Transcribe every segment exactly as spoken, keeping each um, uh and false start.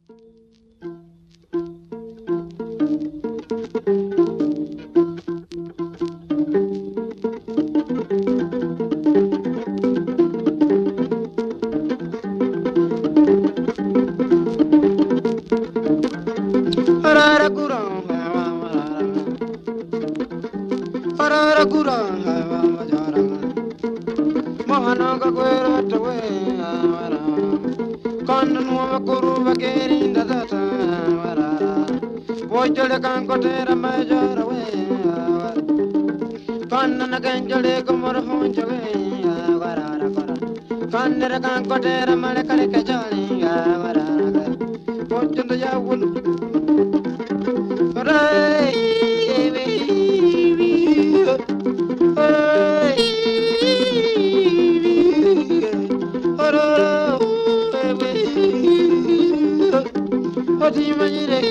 Kotera majara we Kanna na ganjale kumar honjale warara kara Kanna kan kotera male kale kajale warara Pojjanda yawul Rai Ati majire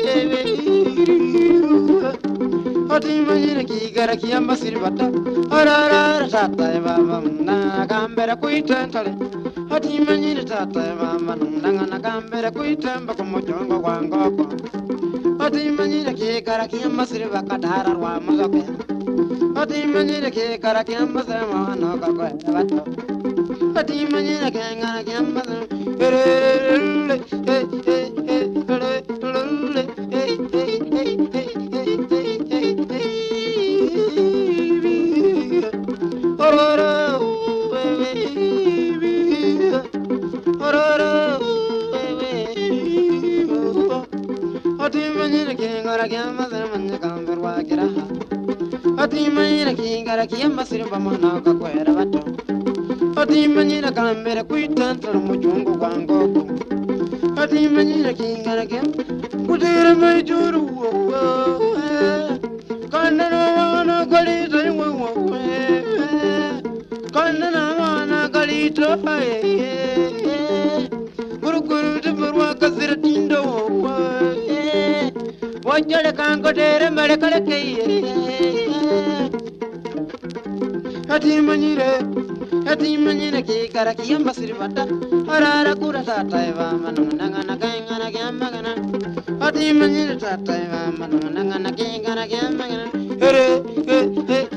Ati majire ki gara ki ambasir bata Arara tata mama na gambera kuitentale Ati majire tata mama na na gambera kuitemba como jongo wango Ati majire ki gara ki ambasir bakadara wa mazoke Ati majire ki gara ki ambasir ma no ka ko bato Ati majire ki gara ki ambasir Ati manira kingara kiyambasiri bamana kakwera bato Ati manira kambere kuitantara mujungu gwangoko Ati manira kingara kiyam kudira maijuru Kandana wana galita Kandana wana galita Guru guru tupurwa kasira tindo Wajjale kanko tere mele kale keye Ati manire, ati manire ki kara ki ambasiri bata Arara kura tata eva manu nangana kengana kiamagana Ati manire tata eva manu nangana kengana kiamagana Ere, he, he,